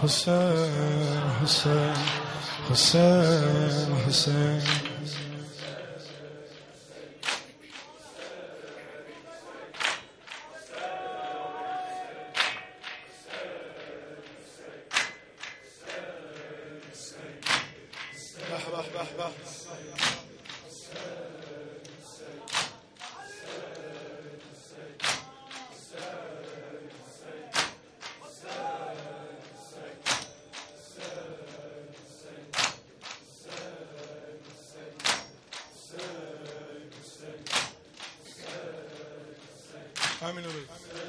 حسین حسین حسین حسین همینو بگو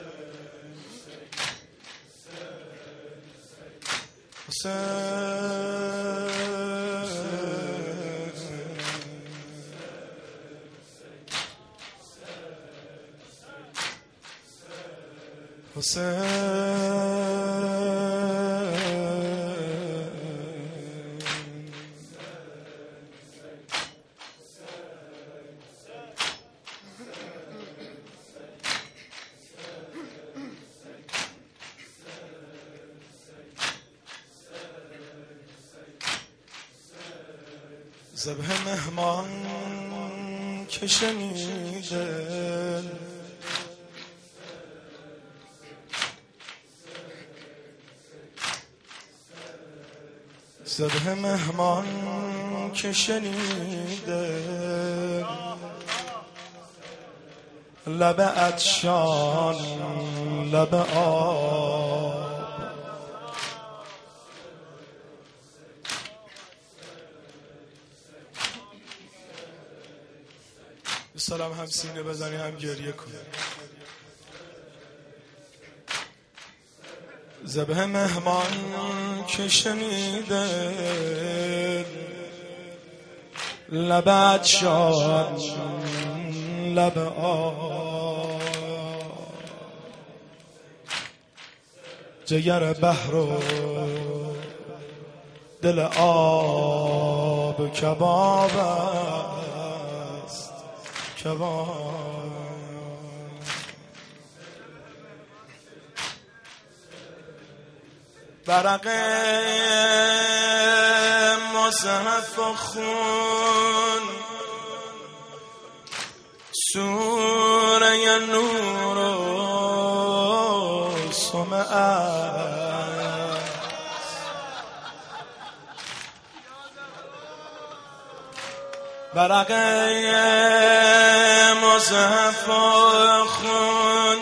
ذبح مهمان که شنیده ذبح مهمان که شنیده لب عطشان لب آب سلام هم سینه بزنی هم گریه کنی ذبح مهمان که شنیده لب عطشان لب آب جگر بحر و دل آب کباب است کباب برق مصحف و خون سوره نور و سمعت برق مصحف و خون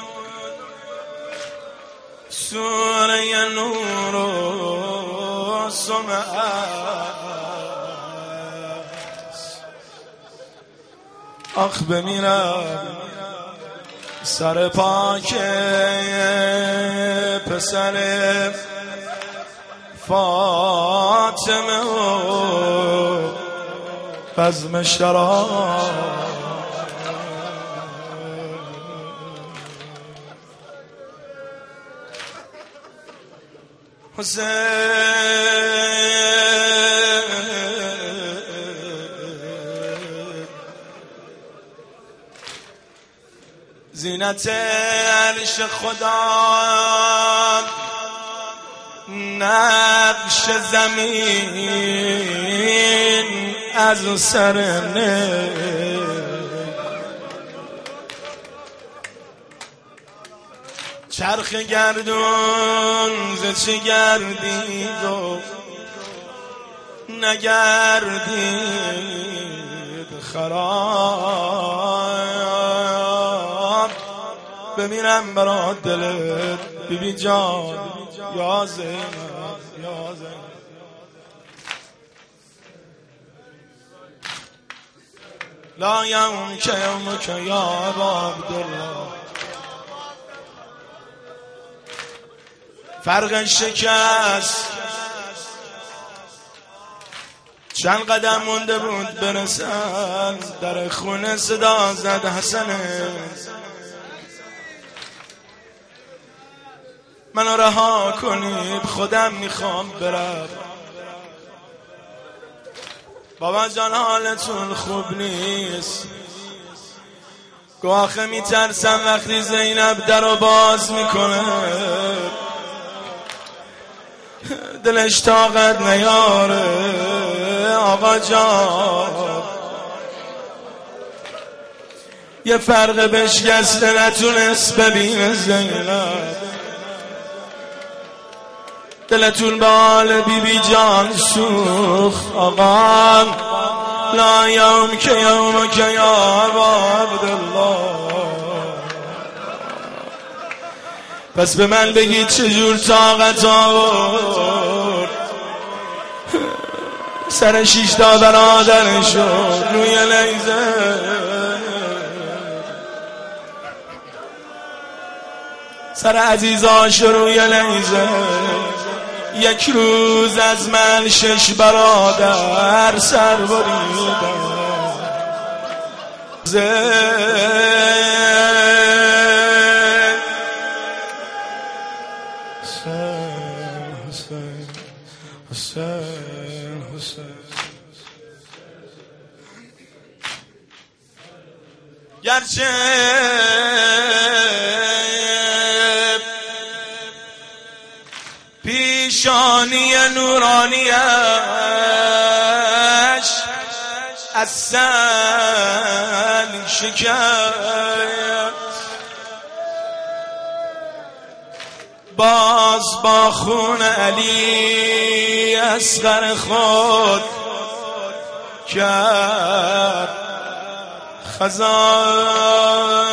سوره نور و سمعت آخ بمیرم سر پاک پسر فاطمه و بزم شراب حسین زینت عرش خدا نقش زمین از سر نه چرخ گردون ز چه گردید و نگردید خراب بمیرم برا دلت بی بی جان یا زینب یا زینب لا یوم که یوم که یا ابا عبدالله فرق شکست چند قدم مونده بود برسن در خونه صدا زد حسنه منو رها کنید خودم میخوام برم بابا جان حالتون خوب نیست گواخه میترسم وقتی زینب درو باز میکنه دلش طاقت نیاره آقا جان، یه فرق بشکسته نتونست ببینه زینب. دلتون به حال بی جان سوخت آقا، لا یوم که یوم که یا عبدالله. پس به من بگید چجور طاقت آورد سر 6 تا برادرش روی لیزه، سر عزیزاش روی لیزه. یک روز از من 6 برادر سر بریدن. گرچه پیشانی نورانیش از سنگ شکست، باز با خون علی اصغر خود کرد خزان.